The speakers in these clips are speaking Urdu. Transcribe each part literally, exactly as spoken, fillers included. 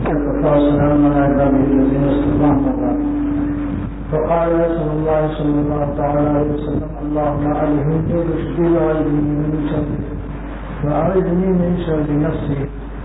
والسلام على عباده الذين اصطفى. فقال رسول الله صلى الله تعالى عليه وسلم: اللهم ألهمني رشدي وأعذني من شره وأعذني من شر نفسي.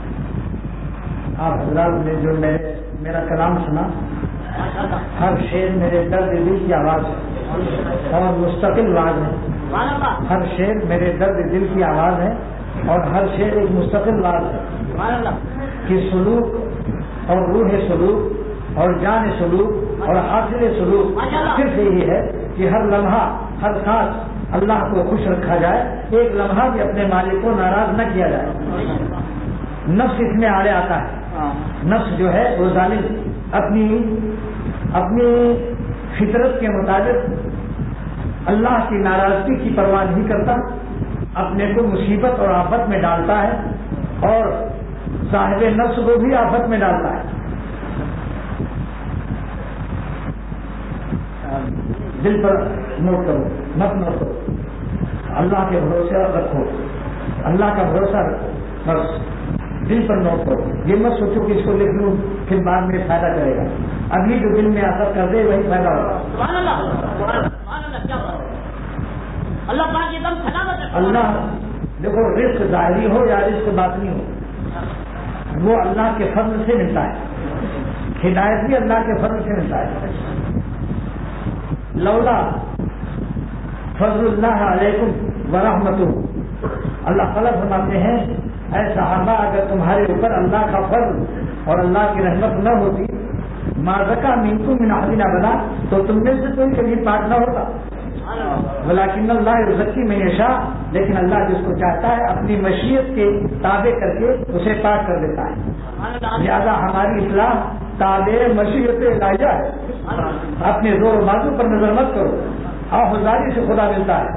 آپ حضرات نے جو میرے میرا کلام سنا، ہر شعر میرے درد دل کی آواز ہے اور مستقل آواز ہے. ہر شعر میرے درد دل کی آواز ہے اور ہر شعر ایک مستقل آواز ہے کہ سلوک اور روح سلوک اور جان سلوک اور حاصل سلوک صرف یہی ہے کہ ہر لمحہ ہر سانس اللہ کو خوش رکھا جائے، ایک لمحہ بھی اپنے مالک کو ناراض نہ کیا جائے. نفس اس میں آڑے آتا ہے. نفس جو ہے وہ ظالم اپنی اپنی فطرت کے مطابق اللہ کی ناراضگی کی پرواہ نہیں کرتا، اپنے کو مصیبت اور آفت میں ڈالتا ہے اور صاحب نفس کو بھی آفت میں ڈالتا ہے. دل پر نوٹ کرو، مت نوٹ کرو، اللہ کے بھروسے رکھو، اللہ کا بھروسہ رکھو، بس دل پر نوٹ کرو. یہ مت سوچو کہ اس کو لکھ لوں پھر بعد میں فائدہ کرے گا. ابھی جو دل میں اثر کر دے وہی فائدہ ہوگا. اللہ دیکھو، رزق ظاہری ہو یا رزق باطنی ہو، وہ اللہ کے فضل سے ملتا ہے. ہدایت بھی اللہ کے فضل سے ملتا ہے. لولا فضل اللہ علیکم ورحمتہ، اللہ تعالیٰ فرماتے ہیں اے صحابہ، اگر تمہارے اوپر اللہ کا فضل اور اللہ کی رحمت نہ ہوتی، ما زکا منکم من احد ابدا، تو تم میں سے کوئی کبھی پاک نہ ہوتا. ولکن اللہ یزکی من یشاء، لیکن اللہ جس کو چاہتا ہے اپنی مشیت کے تابع کر کے اسے پاک کر دیتا ہے. لہذا ہماری اصلاح تابع مشیت الہیہ ہے. اپنے زور و بازو پر نظر مت کرو، آہوزاری سے خدا ملتا ہے.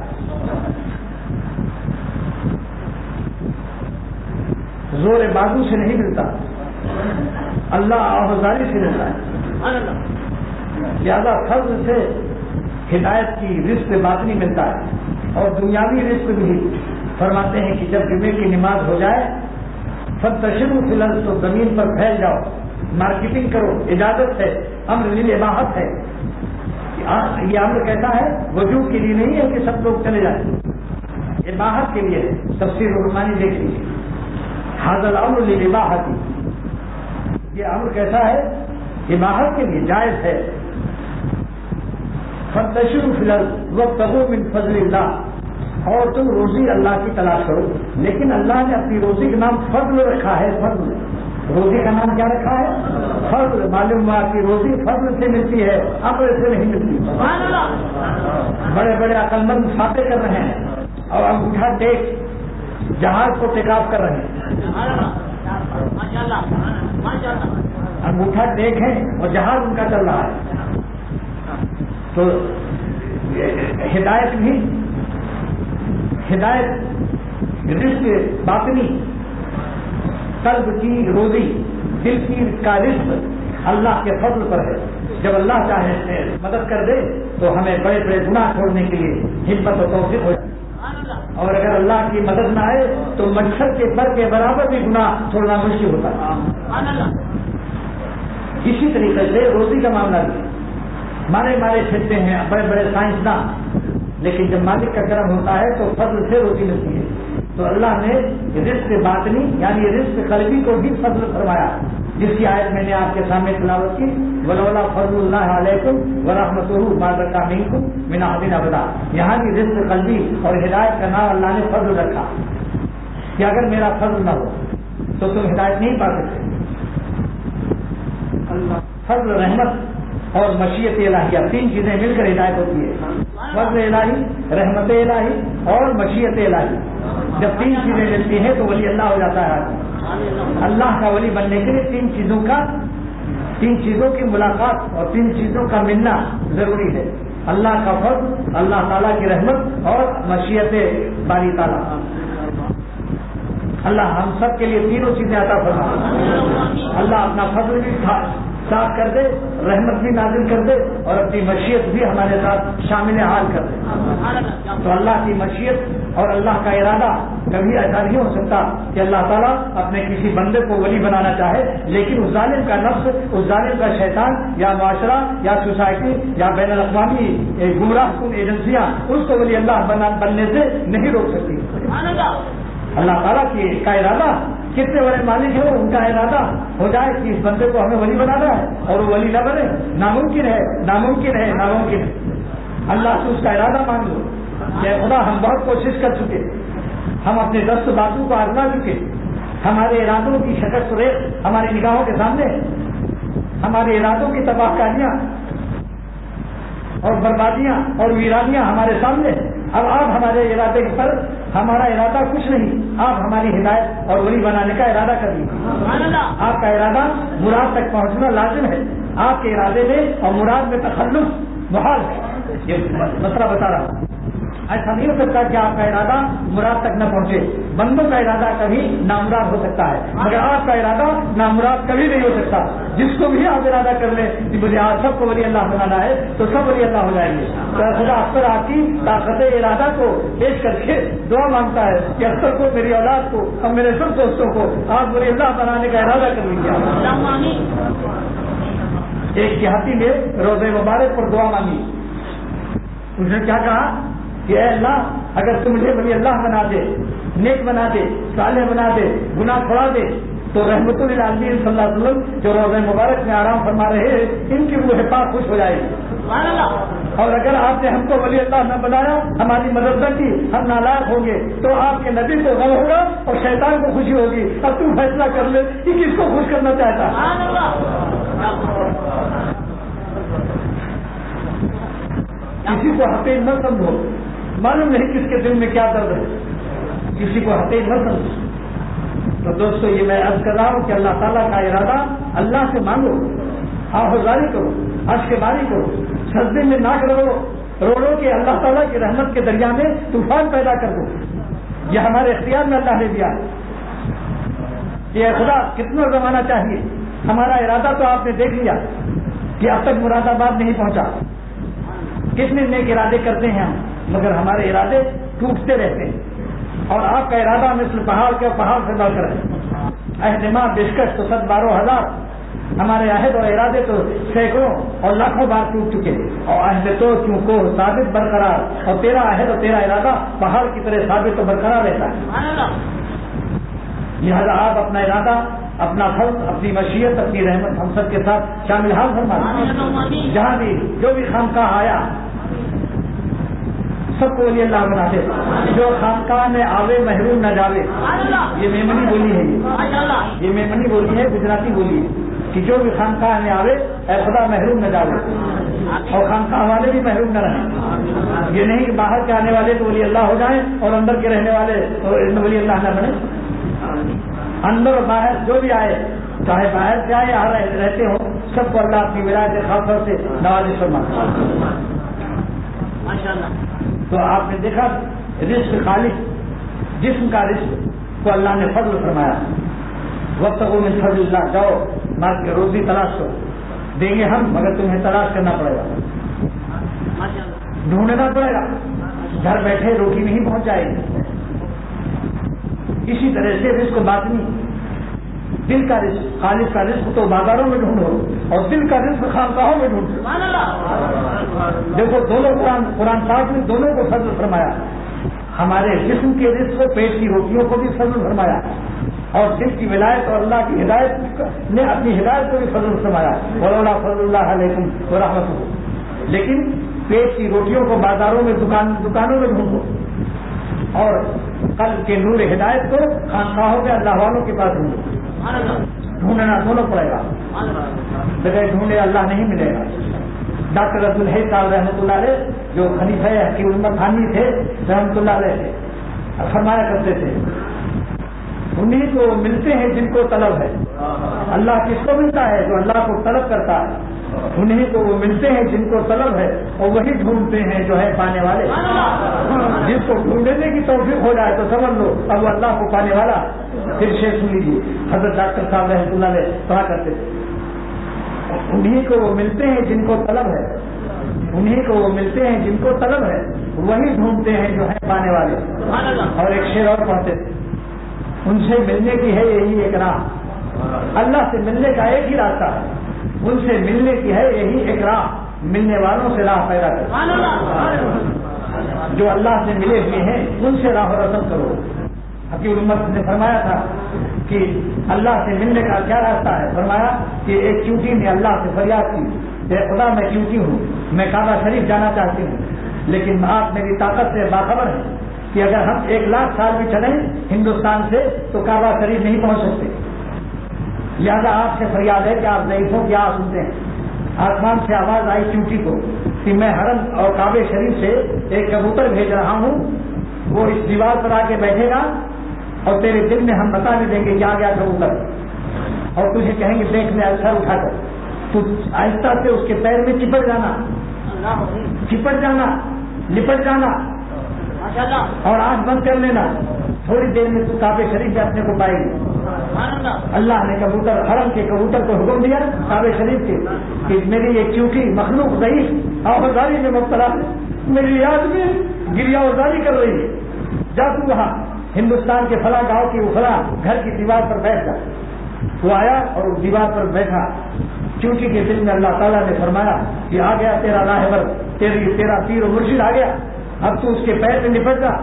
زور بازو سے نہیں ملتا، اللہ آہوزاری سے ملتا ہے. زیادہ فضل سے ہدایت کی رزق باطنی ملتا ہے اور دنیاوی رزق بھی. فرماتے ہیں کہ جب جمعے کی نماز ہو جائے فانتشروا فی الارض، تو زمین پر پھیل جاؤ، مارکیٹنگ کرو. اجازت ہے، امر للاباحت ہے. یہ امر کیسا ہے؟ وجوب کے لیے نہیں ہے کہ سب لوگ چلے جائیں، اباحت کے لیے ہے. تفسیر رحمانی دیکھ لیجیے، ھذا الامر للاباحت، یہ امر کیسا ہے؟ اباحت کے لیے جائز ہے. فانتشروا فی الارض وابتغوا من فضل اللہ، اور تم روزی اللہ کی تلاش کرو. لیکن اللہ نے اپنی روزی کا نام فضل رکھا ہے. فضل، روزی کا نام کیا رکھا ہے؟ فضل. معلوم ہوا کہ روزی فضل سے ملتی ہے، امر سے نہیں ملتی. بڑے بڑے عقل مند فاتح کر رہے ہیں اور انگوٹھا ٹیک جہاز کو ٹیک آف کر رہے ہیں. انگوٹھا ٹیک ہے اور جہاز ان کا چل رہا ہے. تو ہدایت بھی، ہدایت رزق باطنی، قلب کی روزی، دل کی کا رزق اللہ کے فضل پر ہے. جب اللہ چاہے مدد کر دے تو ہمیں بڑے بڑے گناہ چھوڑنے کے لیے ہمت و توفیق ہو جائے، اور اگر اللہ کی مدد نہ آئے تو مچھر کے پر کے برابر بھی گناہ چھوڑنا مشکل ہوتا ہے. اسی طریقے سے روزی کا معاملہ بھی، مارے مارے پھرتے ہیں بڑے بڑے سائنسداں، لیکن جب مالک کا کرم ہوتا ہے تو فضل سے روزی ملتی ہے. تو اللہ نے رزق باطنی یعنی رزق قلبی کو بھی فضل فرمایا، جس کی آیت میں نے آپ کے سامنے تلاوت کی، ولولا فضل اللہ علیکم ورحمتہ ما زکا منکم من احد ابدا. یہاں بھی رزق قلبی اور ہدایت کا نام اللہ نے فضل رکھا کہ اگر میرا فضل نہ ہو تو تم ہدایت نہیں پا سکتے. فضل، رحمت اور مشیت الہیہ، تین چیزیں مل کر ہدایت ہوتی ہے. فضل الہی، رحمت الہی اور مشیت الہی. جب تین چیزیں ملتی ہیں تو ولی اللہ ہو جاتا ہے. اللہ کا ولی بننے کے لیے تین چیزوں کا تین چیزوں کی ملاقات اور تین چیزوں کا ملنا ضروری ہے. اللہ کا فضل، اللہ تعالیٰ کی رحمت اور مشیت باری تعالیٰ. اللہ ہم سب کے لیے تینوں چیزیں عطا فرمائے. اللہ اپنا فضل بھی صاف کر دے، رحمت بھی نازل کر دے اور اپنی مشیت بھی ہمارے ساتھ شامل حال کر دے. تو اللہ کی مشیت اور اللہ کا ارادہ کبھی ایسا نہیں ہو سکتا کہ اللہ تعالیٰ اپنے کسی بندے کو ولی بنانا چاہے لیکن اس ظالم کا نفس، اس ظالم کا شیطان یا معاشرہ یا سوسائٹی یا بین الاقوامی گمراہ کن ایجنسیاں اس کو ولی اللہ بننے سے نہیں روک سکتی۔ اللہ تعالیٰ کی کا ارادہ کتنے بڑے مالک ہیں، ان کا ارادہ ہو جائے کہ اس بندے کو ہمیں ولی بنانا ہے اور وہ ولی نہ بنے، ناممکن ہے ناممکن ہے ناممکن ہے۔ اللہ سے اس کا ارادہ مانگ لو کہ خدا ہم بہت کوشش کر چکے، ہم اپنے دست بازو کو آزما چکے، ہمارے ارادوں کی شکست ریخ ہماری نگاہوں کے سامنے، ہمارے ارادوں کی تباہ کاریاں اور بربادیاں اور ویرانیاں ہمارے سامنے، اب آپ ہمارے ارادے پر، ہمارا ارادہ کچھ نہیں، آپ ہماری ہدایت اور ولی بنانے کا ارادہ کر لیجیے۔ آپ کا ارادہ مراد تک پہنچنا لازم ہے، آپ کے ارادے میں اور مراد میں تخلف محال ہے، یہ مسئلہ بتا رہا ہوں۔ ایسا نہیں ہو سکتا کہ آپ کا ارادہ مراد تک نہ پہنچے، بندوں کا ارادہ کبھی نامراد ہو سکتا ہے مگر آپ کا ارادہ نامراد کبھی نہیں ہو سکتا۔ جس کو بھی آپ ارادہ کر لیں کہ مجھے آج سب کو ولی اللہ بنانا ہے تو سب ولی اللہ ہو جائیں گے۔ تو خدا اکثر آپ کی طاقت ارادہ کو پیش کر کے دعا مانگتا ہے کہ اکثر کو، میری اولاد کو اور میرے سب دوستوں کو آپ ولی اللہ بنانے کا ارادہ کر لیجیے۔ ایک دیہاتی نے روزے مبارک پر دعا مانگی، اس نے کیا کہا کہ اے اللہ اگر تم مجھے ولی اللہ بنا دے، نیک بنا دے، صالح بنا دے، گناہ چھوڑا دے تو رحمت للعالمین صلی اللہ علیہ وسلم جو روزہ مبارک میں آرام فرما رہے ہیں ان کی روح پاک خوش ہو جائے گی۔ اور اگر آپ نے ہم کو ولی اللہ نہ بنایا، ہماری مدد نہ کی، ہم نالاق ہوں گے تو آپ کے نبی کو غم ہوگا اور شیطان کو خوشی ہوگی۔ اب تم فیصلہ کر لے کہ کس کو خوش کرنا چاہتا۔ کسی کو حقیر نہ سمجھو، معلوم نہیں کس کے دل میں کیا درد ہے، کسی کو حقیر نہ سمجھو۔ تو دوستو یہ میں عرض کر رہا ہوں کہ اللہ تعالیٰ کا ارادہ اللہ سے مانگو، آہوزاری کرو، اشک باری کرو، سجدے میں ناک رگڑو، رو رو کہ اللہ تعالیٰ کی رحمت کے دریا میں طوفان پیدا کر دو۔ یہ ہمارے اختیار میں اللہ نے دیا کہ خدا کتنا زمانہ چاہیے، ہمارا ارادہ تو آپ نے دیکھ لیا کہ اب تک مراد آباد نہیں پہنچا۔ کتنے نیک ارادے کرتے ہیں ہم مگر ہمارے ارادے ٹوٹتے رہتے ہیں، اور آپ کا ارادہ مثل پہاڑ کے پہاڑ سے بڑھ کر ہے۔ عہد ماں بشکش تو صد بارہ ہزار، ہمارے عہد اور ارادے تو سینکڑوں اور لاکھوں بار ٹوٹ چکے، اور عہد تو کیوں کو ثابت برقرار، اور تیرا عہد اور تیرا ارادہ پہاڑ کی طرح ثابت و برقرار رہتا ہے۔ لہٰذا آپ اپنا ارادہ، اپنا فضل، اپنی مشیت، اپنی رحمت ہم سب کے ساتھ شامل حال فرمائیں۔ جہاں بھی جو بھی خانقاہ آیا سب کو ولی اللہ بنا دے، جو خانقاہ میں آوے محروم نہ جاوے۔ یہ میمنی بولی ہے، یہ میمنی بولی ہے، گجراتی بولی ہے کہ جو بھی خانقاہ میں آوے اے خدا محروم نہ جاوے، اور خانقاہ والے بھی محروم نہ رہیں۔ یہ نہیں کہ باہر کے آنے والے تو ولی اللہ ہو جائیں اور اندر کے رہنے والے تو ولی اللہ نہ بنے۔ اندر اور باہر جو بھی آئے، چاہے باہر سے آئے یا رہتے ہو، سب کو اللہ اپنی ولایت خاص طور سے نوازش فرمائے۔ تو آپ نے دیکھا رزق خالص، جسم کا رزق کو اللہ نے فضل فرمایا۔ وقت کو من فضل اللہ، جاؤ مار کے روزی تلاش کرو، دیں گے ہم مگر تمہیں تلاش کرنا پڑے گا، ڈھونڈنا پڑے گا، گھر بیٹھے روٹی نہیں پہنچ جائے گی۔ اسی طرح سے رزق باطنی، دل کا رزق، خالص کا رزق تو بازاروں میں ڈھونڈو اور دل کا رزق خانقاہوں میں ڈھونڈو۔ دیکھو دونوں قرآن قرآن پاک نے دونوں کو فضل فرمایا، ہمارے جسم کے رزق کو، پیٹ کی روٹیوں کو بھی فضل فرمایا، اور دل کی ولایت اور اللہ کی ہدایت نے اپنی ہدایت کو بھی فضل فرمایا۔ ولولا فضل اللہ علیکم ورحمتہ۔ لیکن پیٹ کی روٹیوں کو بازاروں میں، دکان دکانوں میں ڈھونڈو، اور قلب کے نور ہدایت کو خانقاہوں کے اللہ والوں کے پاس ڈھونڈو۔ ڈھونڈنا دونوں پڑے گا، بغیر ڈھونڈے اللہ نہیں ملے گا۔ ڈاکٹر عبد الحی صاحب رحمۃ اللہ علیہ جو خلیفہ حکیم الامت خانی تھے رحمۃ اللہ علیہ تھے، فرمایا کرتے تھے انہیں کو ملتے ہیں جن کو طلب ہے۔ اللہ کس کو ملتا ہے؟ جو اللہ کو طلب کرتا ہے۔ انہیں کو وہ ملتے ہیں جن کو طلب ہے، اور وہی ڈھونڈتے ہیں جو ہے پانے والے۔ جس کو ڈھونڈنے کی توفیق ہو جائے تو سمجھ لو اب وہ اللہ کو پانے والا۔ پھر شیخ سن لیجیے، حضرت ڈاکٹر صاحب رحمۃ اللہ علیہ کہا کرتے تھے انہیں کو وہ ملتے ہیں جن کو طلب ہے، انہیں کو وہ ملتے ہیں جن کو طلب ہے، وہی ڈھونڈتے ہیں جو ہیں پانے والے. اور ایک شعر اور پڑھتے تھے، ان سے ملنے کی ہے یہی ایک راہ، اللہ سے ملنے کا ایک ہی راستہ ہے، ان سے ملنے کی ہے یہی ایک راہ، ملنے والوں سے راہ پیدا کرو. جو اللہ سے ملے ہوئے ہیں ان سے راہ و رسم کرو. حکیم امت نے فرمایا تھا کہ اللہ سے ملنے کا کیا راستہ ہے؟ فرمایا کہ ایک چونٹی نے اللہ سے فریاد کی، اے خدا میں چونٹی ہوں، میں کعبہ شریف جانا چاہتی ہوں، لیکن آپ میری طاقت سے باخبر ہیں کہ اگر ہم ایک لاکھ سال بھی چلیں ہندوستان سے تو کعبہ شریف نہیں پہنچ سکتے. لہٰذا آپ سے فریاد ہے کہ آپ ضعیفوں کی آواز سنتے ہیں. آسمان سے آواز آئی چونٹی کو کہ میں حرم اور کعبہ شریف سے ایک کبوتر بھیج رہا ہوں، وہ اس دیوار پر آ کے بیٹھے گا اور تیرے دل میں ہم بتا بھی دیں گے کہ آ گیا کبوتر، اور تجھے کہیں گے دیکھ میں اچھا اٹھا کر تو آہستہ سے اس کے پیر میں چپٹ جانا، چپٹ جانا، لپٹ جانا اور آنکھ بند کر لینا. تھوڑی دیر میں تو کعبہ شریف میں اپنے کو پائے گی. اللہ نے کبوتر حرم کے کبوتر کو حکم دیا کعبہ شریف کے کہ میری ایک چونٹی مخلوق ضعیف آوازاری میں مبتلا ہے، میری یاد میں گریا آوازاری کر رہی ہے، جا تو وہاں ہندوستان کے فلاں گاؤں کی فلاں گھر کی دیوار پر بیٹھ جا. وہ آیا اور اس دیوار پر بیٹھا. چونٹی کے دل میں اللہ تعالیٰ نے فرمایا کہ آ گیا تیرا راہبر، تیری تیرا پیر و مرشد آ گیا، اب تو اس کے پیر میں نپٹ جا.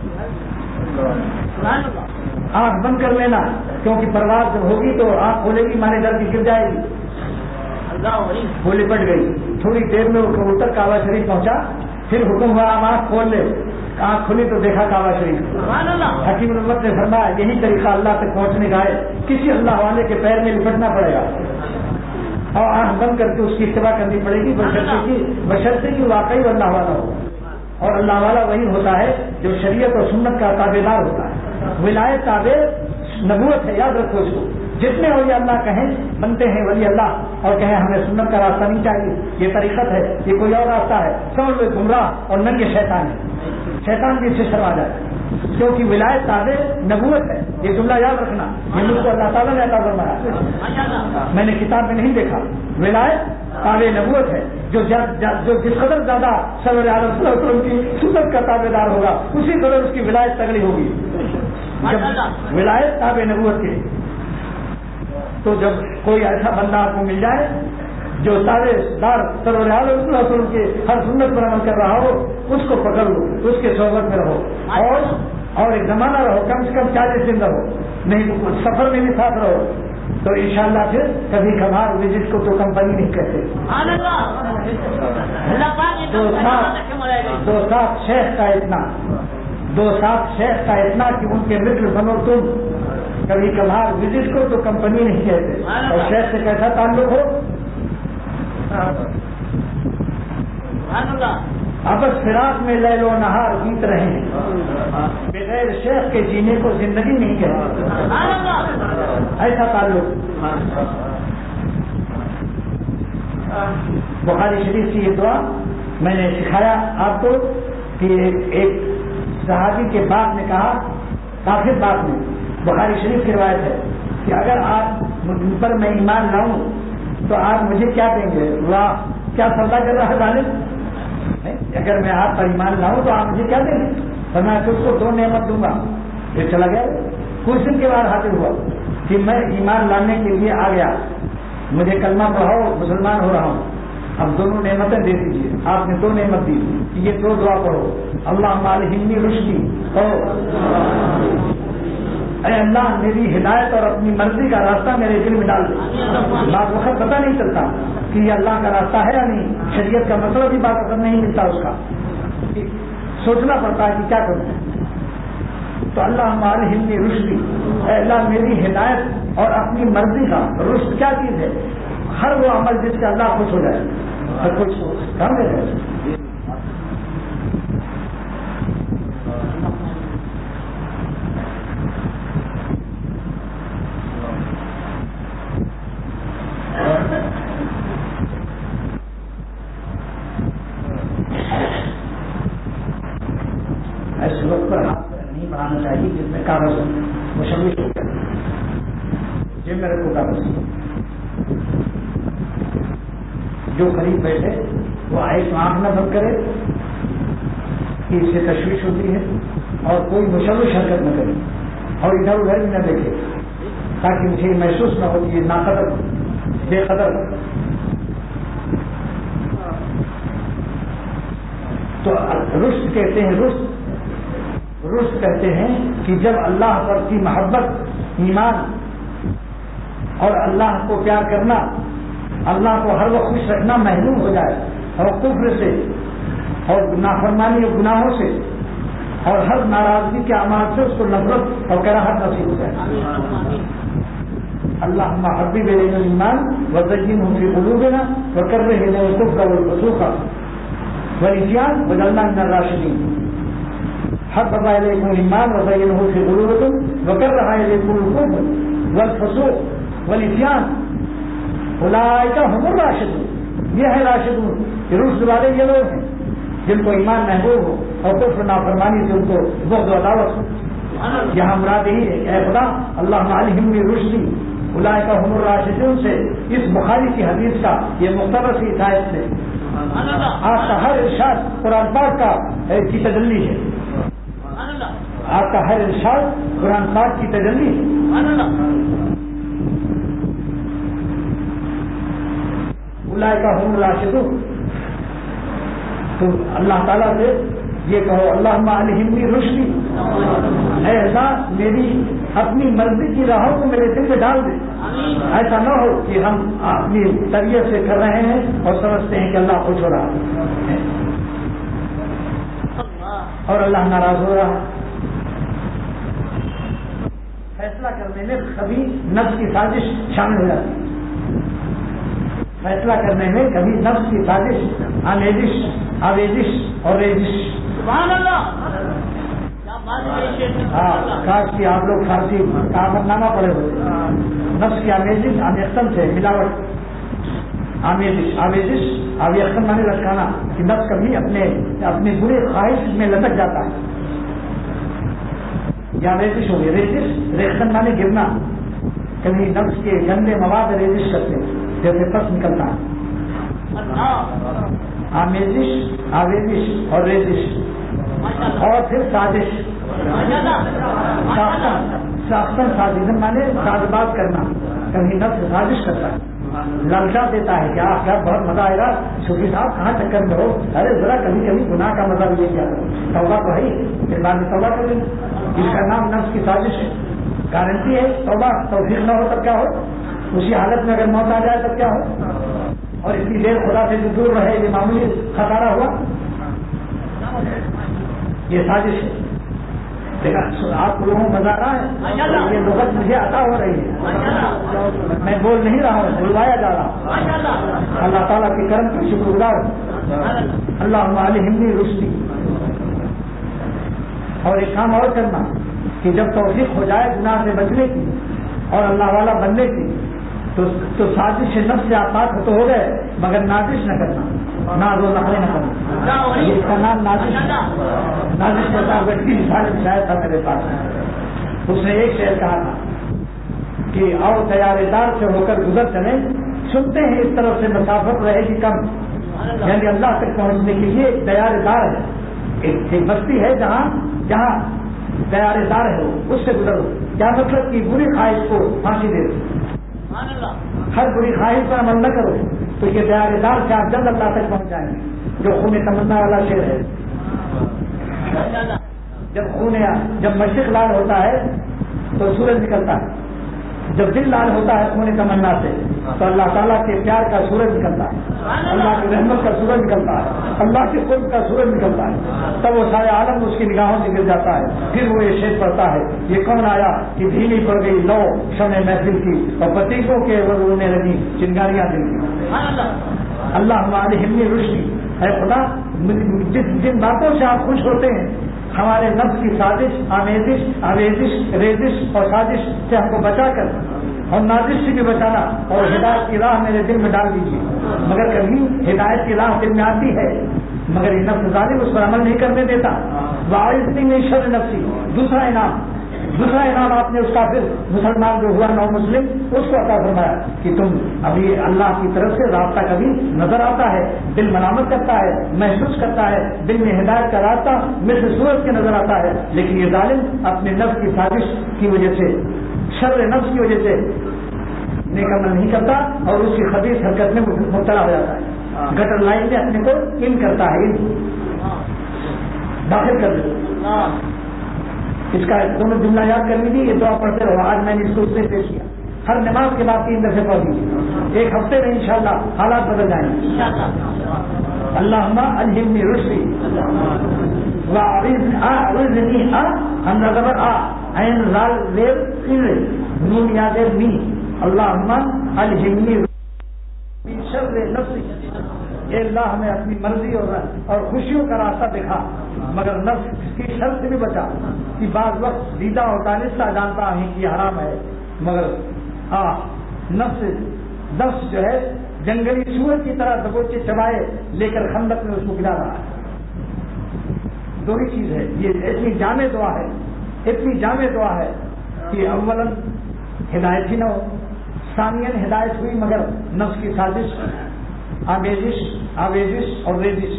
آنکھ بند کر لینا، کیونکہ پرواز جب ہوگی تو آنکھ کھولے گی مانے ڈر کی گر جائے گی. وہ لپٹ گئی. تھوڑی دیر میں وہ کبوتر کعبہ شریف پہنچا، پھر حکم ہوا آپ آنکھ کھول لے. آنکھ کھلی تو دیکھا کعبہ شریف. حکیم امت نے فرمایا یہی طریقہ اللہ تک پہنچنے کا ہے، کسی اللہ والے کے پیر میں لپٹنا پڑے گا اور آنکھ بند کر کے اس کی اتباع کرنی پڑے گی، بشرطے کی بشرطے کی واقعی اللہ والا ہو. اور اللہ والا وہی ہوتا ہے جو شریعت اور سنت کا تابع دار ہوتا ہے. ولایت تابع نبوت ہے، یاد رکھو اس کو. جتنے ولی اللہ کہیں بنتے ہیں ولی اللہ اور کہیں ہمیں سنت کا راستہ نہیں چاہیے، یہ طریقت ہے، یہ کوئی اور راستہ ہے، سب لوگ گمراہ اور ننگے شیطان ہے. شیطان بھی اس سے شرما جائے، کیونکہ ولایت تابع نبوت ہے. یہ جملہ یاد رکھنا، یہ مجھ کو اللہ تعالیٰ نے عطا فرمایا، میں نے کتاب میں نہیں دیکھا. ولایت تابع نبوت ہے، جو جو جس قدر زیادہ صلی اللہ علیہ وسلم کی سنت کا تابع دار ہوگا اسی قدر اس کی ولایت تگڑی ہوگی. جب ولایت تابع نبوت کی، تو جب کوئی ایسا بندہ آپ کو مل جائے جو تابع دار صلی اللہ علیہ وسلم کے ہر سنت پر عمل کر رہا ہو، اس کو پکڑ لو، اس کے صحبت میں رہو اور اور ایک زمانہ رہو، کم سے کم چالیس دن رہو، نہیں سفر میں بھی ساتھ رہو، تو انشاءاللہ پھر کبھی کبھار وزٹ کو تو کمپنی نہیں کہتے. دو ساتھ دو ساتھ شیخ کا اتنا دو ساتھ شیخ کا اتنا کہ ان کے متر بنو تم. کبھی کبھار وزٹ کو تو کمپنی نہیں کہتے. اور شیخ سے کیسا تعلق ہو، آپس فراق میں لیل و نہار بیت رہے ہیں، بغیر شیخ کے جینے کو زندگی نہیں کہتے. ایسا تعلق. بخاری شریف کی یہ دعا میں نے سکھایا آپ کو کہ ایک صحابی کے باپ نے کہا، کافر باپ نے، بخاری شریف کی روایت ہے کہ اگر آپ مجھ پر میں ایمان لاؤں تو آپ مجھے کیا دیں گے؟ واہ کیا سودا کر رہا ہے ظالم. اگر میں آپ پر ایمان لاؤں تو آپ مجھے کیا دیں گے؟ تو میں اس کو دو نعمت دوں گا. پھر چلا گیا. کچھ دن کے بعد حاضر ہوا کہ میں ایمان لانے کے لیے آ گیا، مجھے کلمہ پڑھاؤ، مسلمان ہو رہا ہوں، اب دونوں نعمتیں دے دیجیے. آپ نے دو نعمت دی کہ یہ دو دعا پڑھو، اللہ الہمنی رشدی، اے اللہ میری ہدایت اور اپنی مرضی کا راستہ میرے دل میں ڈال دے. بعض وقت پتہ نہیں چلتا کہ یہ اللہ کا راستہ ہے یا نہیں، شریعت کا مسئلہ بھی بعض وقت نہیں ملتا، اس کا سوچنا پڑتا ہے کہ کیا کروں. تو اللہ الہمنی رشدی، اے اللہ میری ہدایت اور اپنی مرضی کا. رشد کیا چیز ہے؟ ہر وہ عمل جس سے اللہ خوش ہو جائے. ہر کچھ کام دے رہے ایسے وقت پر ہاتھ نہیں بڑھانا چاہیے جس میں کاغذ مشوش ہو گیا، جب میرے کو کاغذ جو قریب بیٹھے وہ ایک آنکھ نہ بند کرے کہ اس سے تشویش ہوتی ہے، اور کوئی مشوش حرکت نہ کرے، اور ادھر ادھر بھی نہ دیکھے، تاکہ مجھے محسوس نہ ہو کہ یہ ناقدر بے قدر۔ تو رشد کہتے ہیں، رشد رشد کہتے ہیں کہ جب اللہ پر کی محبت، ایمان اور اللہ کو پیار کرنا، اللہ کو ہر وقت خوش رکھنا محروم ہو جائے، اور کفر سے اور نافرمانی اور گناہوں سے اور ہر ناراضگی کے اعمال سے اس کو نفرت اور کراہت نصیب ہو جائے۔ اللہم حبب الینا الایمان وزینہ فی قلوبنا وکرہ الینا الکفر والفسوق والعصیان واجعلنا من الراشدین۔ حبب الیکم الایمان وزینہ فی قلوبکم وکرہ الیکم الکفر والفسوق والعصیان اولئک هم الراشدون۔ یہ ہے راشدون، یہ رشد والے یہ لوگ ہیں جن کو ایمان محبوب ہو اور کفر نافرمانی سے ان کو بغض و عداوت ہو۔ یہاں مراد یہی ہے کہ اے خدا اللہم الہمنی رشدی اولئک هم الراشدون سے اس بخاری کی حدیث کا یہ مقتبس سی ہدایت سے آپ کا ہر ارشاد قرآن پاک کا کی تجلی ہے، آپ کا ہر ارشاد قرآن پاک کی تجلی ہے۔ اولئک هم الراشدون، تو اللہ تعالیٰ سے یہ کہو اللہم الہمنی رشدی، اے اللہ میری اپنی مرضی کی راہوں کو میرے دل میں ڈال دے۔ ایسا نہ ہو کہ ہم اپنی طبیعت سے کر رہے ہیں اور سمجھتے ہیں کہ اللہ خوش ہو رہا ہے اور اللہ ناراض ہو رہا ہے۔ فیصلہ کرنے میں کبھی نفس کی سازش شامل ہو جاتی ہے، فیصلہ کرنے میں کبھی نفس کی سازش، آمیزش، آویزش اور ریزش۔ سبحان اللہ۔ ہاں کاش کی آپ لوگ فارسی کا نامہ پڑے ہوئے۔ نفس کی آمیزش آمیختن سے ملاوٹ، آمیزش آویزش آویختن مانے لٹکانا، کہ نفس کبھی اپنے اپنے برے خواہش میں لٹک جاتا ہے، یا ریزش ہوگی، ریزش ریختن مانے گرنا، کبھی نفس کے گندے مواد ریزش کرتے ہیں جیسے پس نکلتا ہے۔ آمیزش، آویزش اور ریزش، اور پھر سازش، ساختن ساختن سازش مانے ساز باز کرنا، کبھی نفس سازش کرتا ہے، للچا دیتا ہے کہ آپ کا بہت مزہ آئے گا شفیع صاحب کہاں چکر میں ہو، ارے ذرا کبھی کبھی گناہ کا مزہ بھی لے کے آتا ہے، توبہ تو ہے پھر بعد میں توبہ کر لیں، اس کا نام نفس کی سازش ہے۔ گارنٹی ہے توبہ توفیق نہ ہو تب کیا ہو، اسی حالت میں اگر موت آ جائے تب کیا ہو، اور اتنی دیر خدا سے جو دور رہے یہ معمولی خسارہ ہوا، یہ سازش ہے۔ لیکن آپ لوگوں کو مزہ آ رہا ہے، یہ لغت مجھے عطا ہو رہی ہے، میں بول نہیں رہا ہوں، بلوایا جا رہا ہوں۔ اللہ تعالیٰ کے کرم کا شکر گزار ہوں۔ اللہم الہمنی رشدی۔ اور ایک کام اور کرنا کہ جب توفیق ہو جائے گناہ سے بچنے کی اور اللہ والا بننے کی، تو تو سازش نفس سے آپ پاک تو ہو گئے، مگر نازش نہ کرنا، ناز و نخلے نہ کرنا، اس کا نام نازش نازش کرتا ویکتی مثال شاید تھا میرے پاس، اس نے ایک شعر کہا تھا کہ اور تیارے دار سے ہو کر گزر چلے، سنتے ہیں اس طرف سے مسافت رہے گی کم، یعنی اللہ تک پہنچنے کے لیے ایک تیارے دار ہے، ایک بستی ہے جہاں جہاں تیارے دار ہے، اس سے گزرو۔ کیا مطلب کہ بری خواہش کو پھانسی دے دو، ہر بری خواہش پر عمل نہ کرو، تو یہ تیارے دار سے آپ جلد اللہ تک پہنچ جائیں گے، جو خون تمنا والا شعر ہے۔ جب خون جب مشرق لال ہوتا ہے تو سورج نکلتا ہے، جب دل لال ہوتا ہے خون تمنا سے تو اللہ تعالیٰ کے پیار کا سورج نکلتا ہے، اللہ کی رحمت کا سورج نکلتا ہے، اللہ کے قرب کا سورج نکلتا ہے، تب وہ سارے عالم اس کی نگاہوں سے گر جاتا ہے۔ پھر وہ یہ شعر پڑھتا ہے، یہ کون آیا کہ دھیمی پڑ گئی لو شمع محفل کی اور پتیسوں کے وہ رونے لگی چنگاریاں دل کی۔ اللہ الہمنی رشدی، اے خدا جس جن باتوں سے آپ خوش ہوتے ہیں ہمارے نفس کی سازش، آمیزش، آویزش، ریزش اور سازش سے ہم کو بچا کر اور نازش سے بھی بچانا، اور ہدایت کی راہ میرے دل میں ڈال دیجیے۔ مگر کبھی ہدایت کی راہ دل میں آتی ہے مگر یہ نفس ظالم اس پر عمل نہیں کرنے دیتا۔ واعظنی من شر نفسی، دوسرا انعام دوسرا انعام آپ نے اس کا پھر مسلمان جو ہوا نو مسلم اس کو عطا فرمایا کہ تم ابھی اللہ کی طرف سے رابطہ کبھی نظر آتا ہے، دل ملامت کرتا ہے، محسوس کرتا ہے، دل میں ہدایت کا راستہ مثل سورج کے نظر آتا ہے، لیکن یہ ظالم اپنے نفس کی سازش کی وجہ سے، شر نفس کی وجہ سے نیک عمل نہیں کرتا اور اس کی خبیث حرکت میں مبتلا ہو جاتا ہے، گٹر لائن میں اپنے کو ان کرتا ہے، داخل کر دیتا۔ اس کا دونوں جملہ یاد کر لیجیے، یہ دعا پڑھتے رہو، آج میں نے اس کو اس سے پیش کیا، ہر نماز کے بعد تین دفعہ پڑھ لیجیے، ایک ہفتے میں انشاءاللہ حالات بدل جائیں گے۔ اللہم الہمنی رشدی واعوذنی آ ہم نظر آ عین زال زیر سر نون یا زیر نی اللہم الہمنی رشدی شر نفسی، اے اللہ ہمیں اپنی مرضی اور اور خوشیوں کا راستہ دکھا مگر نفس کی شر سے بھی بچا، کہ بعض وقت دیدہ اور دانستہ جانتا ہے کہ یہ حرام ہے مگر آ نفس نفس جو ہے جنگلی سور کی طرح دبوچے چبائے لے کر خندق میں اس کو گرا رہا ہے۔ دو ہی چیز ہے، یہ اتنی جامع دعا ہے، اتنی جامع دعا ہے کہ اولاً ہدایت ہی نہ ہو، ثانیاً ہدایت ہوئی مگر نفس کی سازش، آمیزش آویزش اور ریزش،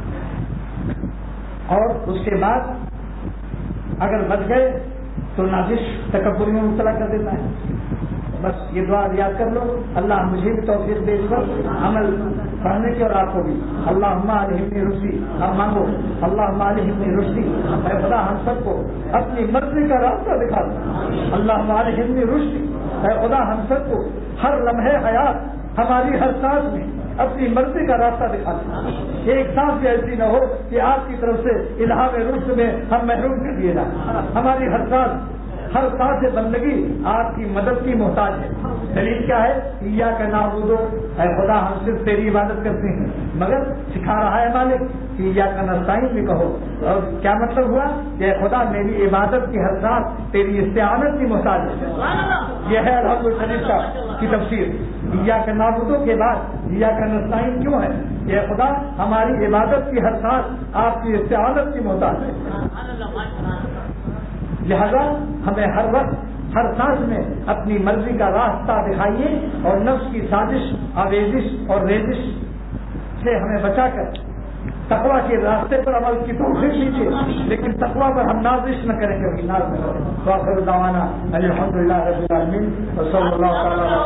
اور اس کے بعد اگر بچ گئے تو نازش تکبر میں مبتلا کر دیتا ہے۔ بس یہ دعا یاد کر لو، اللہ مجھے بھی توفیق دے کر عمل پڑھنے کی اور آپ کو بھی۔ اللہم الہمنی رشدی، اب مانگو اللہم الہمنی رشدی، اے خدا ہم سب کو اپنی مرضی کا راستہ دکھا دو۔ اللہم الہمنی رشدی، اے خدا ہم سب کو ہر لمحے حیات ہماری ہر سانس میں اپنی مرضی کا راستہ دکھا دیں، ایک سانس بھی ایسی نہ ہو کہ آپ کی طرف سے الہام رشد میں ہم محروم کر دیے جائیں۔ ہماری ہر سانس ہر سانس سے بندگی آپ کی مدد کی محتاج ہے۔ دلیل کیا ہے؟ ایاک نعبد، اے خدا ہم صرف تیری عبادت کرتے ہیں، مگر سکھا رہا ہے مالک کہ ایاک نستعین بھی کہو، اور کیا مطلب ہوا کہ اے خدا میری عبادت کی ہر سانس تیری استعانت کی محتاج ہے۔ یہ ہے الحمد الشریف کا کی تفسیر۔ ایاک نعبد کے بعد ایاک نستعین کیوں ہے؟ اے خدا ہماری عبادت کی ہر سانس آپ کی استعانت کی محتاج ہے، لہذا ہمیں ہر وقت ہر سانس میں اپنی مرضی کا راستہ دکھائیے اور نفس کی سازش، آویزش اور ریزش سے ہمیں بچا کر تقویٰ کے راستے پر عمل کی توفیق دیجیے، لیکن تقویٰ پر ہم نازش نہ کریں، کبھی ناز نہ کریں۔ وآخر دعوانا الحمدللہ رب العالمین وصلی اللہ تعالیٰ۔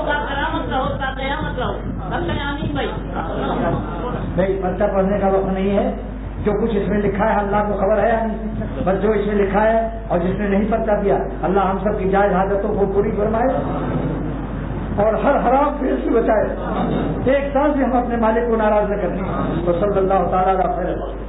نہیں، پرچہ پڑھنے کا وقت نہیں ہے، جو کچھ اس میں لکھا ہے اللہ کو خبر ہے یا نہیں، بس جو اس میں لکھا ہے اور جس نے نہیں پرچہ دیا اللہ ہم سب کی جائز حاجتوں کو پوری فرمائے اور ہر حرام پھر سے بچائے، ایک سال سے ہم اپنے مالک کو ناراض نہ کریں۔ تو صلی اللہ تعالیٰ علیہ وسلم۔